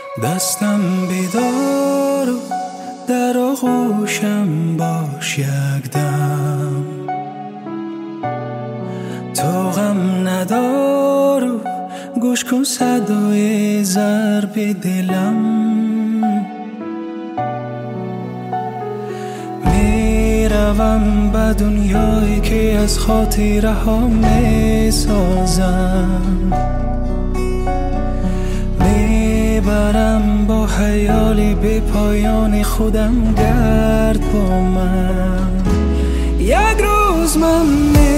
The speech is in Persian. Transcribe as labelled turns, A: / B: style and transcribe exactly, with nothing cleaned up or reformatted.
A: دستم بیدار و در آغوشم باش یک دم، تو غم ندار و گوش کن صدای ضرب دلم. میروم به دنیایی که از خاطره ها میسازم، میبرم با خیالی به پایان خودم گرد با من. یک روز من